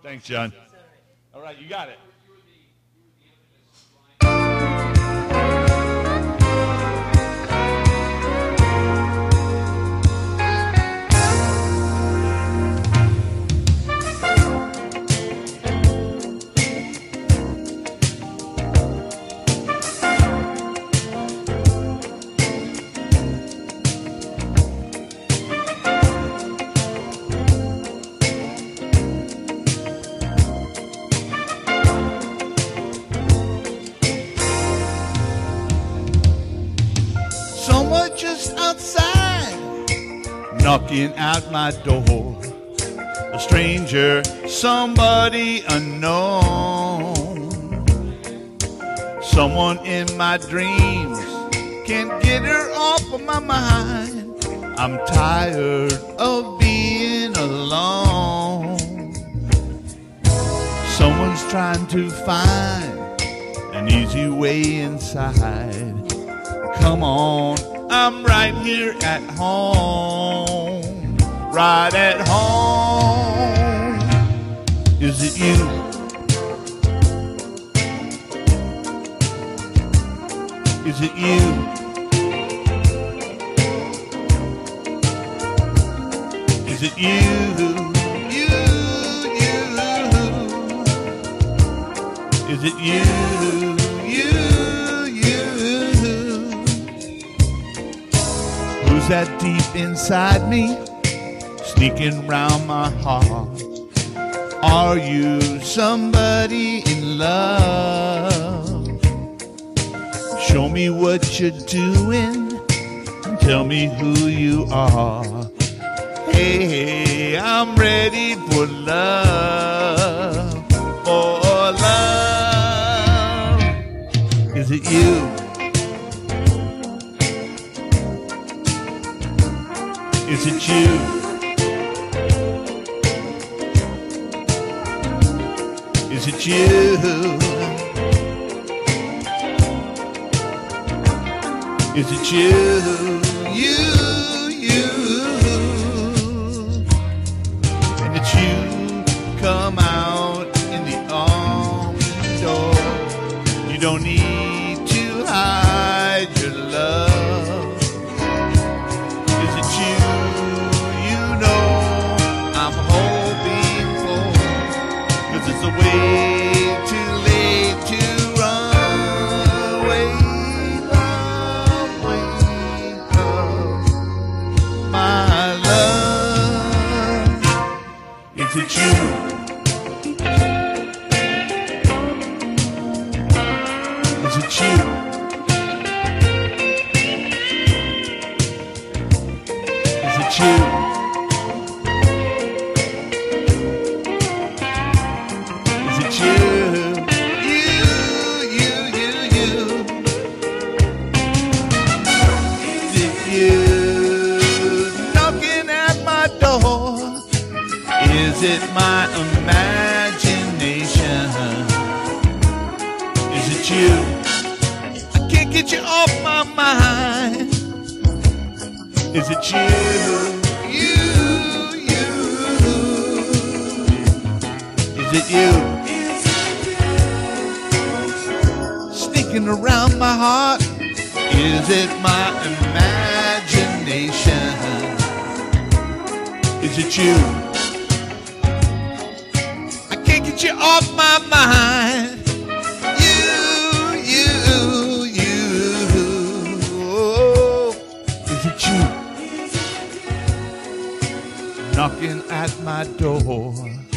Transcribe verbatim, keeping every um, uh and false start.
Thanks, John. All right, you got it. Someone just outside, knocking at my door. A stranger, somebody unknown. Someone in my dreams, can't get her off of my mind. I'm tired of being alone. Someone's trying to find an easy way inside. Come on, I'm right here at home, right at home. Is it you? Is it you? Is it you? You, you. Is it you? Who's that deep inside me, sneaking round my heart? Are you somebody in love? Show me what you're doing and tell me who you are. Hey, I'm ready for love, for love. Is it you? Is it you? Is it you? Is it you? You, you. And that you come out in the arms door. You don't need to hide your love. It's a way too late to run away, away, love, my love. Is it you? Is it you? Is it you? Is it my imagination? Is it you? I can't get you off my mind. Is it you? You, you. Is it you? Sneaking around my heart. Is it my imagination? Is it you? Get you off my mind. You, you, you. Oh, is it you? Knocking at my door.